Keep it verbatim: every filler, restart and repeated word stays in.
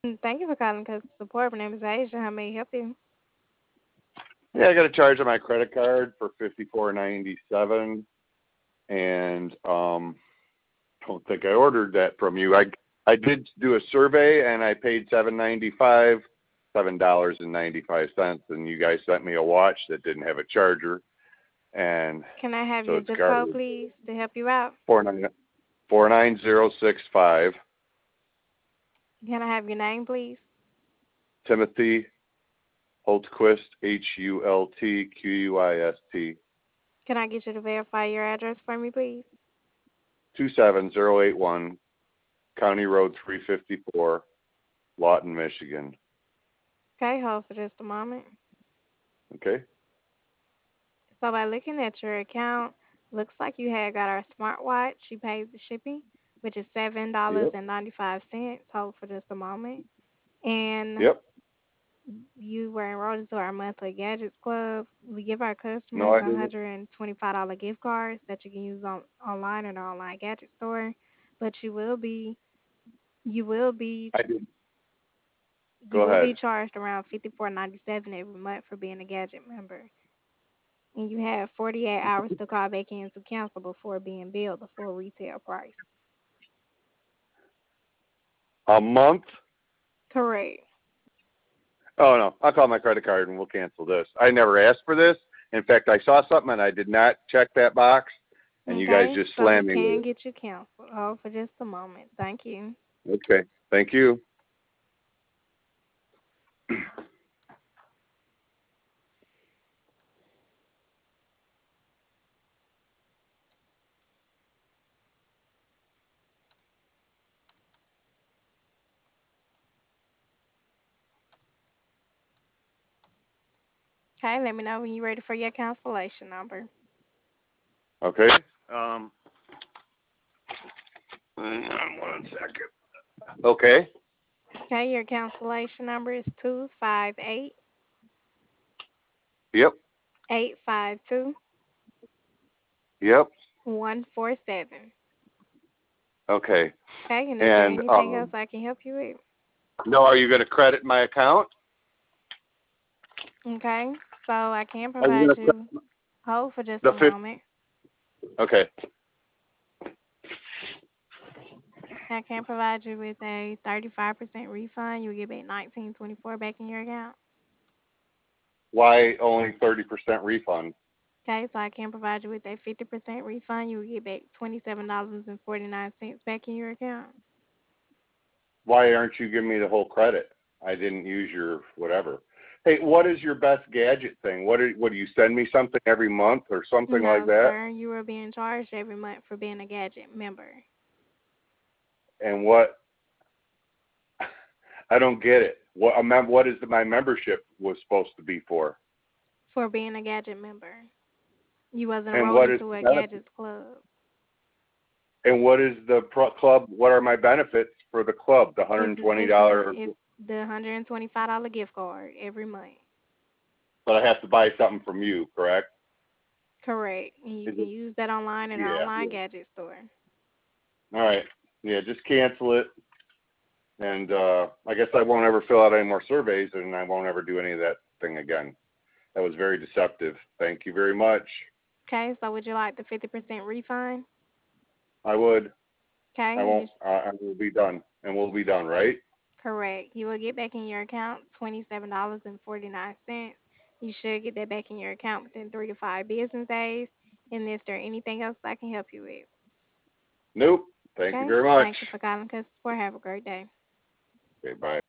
Mm, Thank you for calling Customer Support. My name is Aisha. How may I help you? Yeah, I got a charge on my credit card for fifty four ninety seven, and um, don't think I ordered that from you. I I did do a survey and I paid seven ninety five, seven dollars and ninety five cents, and you guys sent me a watch that didn't have a charger, and Can I have so your it's zip code, garbage. please, to help you out? Four nine four nine zero six five. Can I have your name, please? Timothy Hultquist, H U L T Q U I S T, Can I get you to verify your address for me, please? two seven zero eight one, County Road three fifty-four, Lawton, Michigan. Okay, hold for just a moment. Okay? So by looking at your account, looks like you had got our smartwatch. You paid the shipping, which is seven dollars Yep. and ninety five cents. Hold for just a moment. And Yep. you were enrolled into our monthly gadgets club. We give our No, customers I a didn't. hundred and twenty five dollar gift cards that you can use on online in our online gadget store. But you will be you will be I didn't. you Go will be ahead. charged around fifty four ninety seven every month for being a gadget member. And you have forty eight hours to call back in to cancel before being billed the full retail price. A month? Correct. Oh, no. I'll call my credit card and we'll cancel this. I never asked for this. In fact, I saw something and I did not check that box, and you guys Okay, just so we slammed me with can it. get you canceled. Hold for just a moment. Thank you. Okay. Thank you. Okay, let me know when you're ready for your cancellation number. Okay. Um, hang on one second. Okay. Okay, your cancellation number is two five eight Yep. eight five two Yep. one four seven. Okay. Okay, and is there And anything else um, I can help you with? no, are you going to credit my account? Okay, so I can Are you provide going to you, hold for just the a fifth? moment. Okay. I can provide you with a thirty-five percent refund. You'll get back nineteen twenty-four back in your account. Why only thirty percent refund? Okay, so I can provide you with a fifty percent refund. You'll get back twenty-seven dollars and forty-nine cents back in your account. Why aren't you giving me the whole credit? I didn't use your whatever. Hey, what is your best gadget thing? What do, what do you send me something every month or something like No, that? sir, you are being charged every month for being a gadget member. And what I don't get it. What a mem- what is the, my membership was supposed to be for? For being a gadget member. You was And enrolled what is into the a benefit? gadgets club. And what is the pro- club? What are my benefits for the club? The hundred It's and twenty it's a dollars, it's the one hundred and twenty five dollar gift card every month. but I have to buy something from you, correct? Correct. And you Is can it? use that online in our Yeah. online Yeah. gadget store. All right. Yeah, just cancel it. And uh, I guess I won't ever fill out any more surveys, and I won't ever do any of that thing again. That was very deceptive. Thank you very much. Okay, so would you like the fifty percent refund? I would. I Okay, won't. you, Uh, I will be done, and we'll be done, right? correct. You will get back in your account twenty-seven dollars and forty-nine cents. You should get that back in your account within three to five business days. And is there anything else I can help you with? Nope. Thank you Okay, very much. thank you for calling Customer Support. Have a great day. Okay, bye.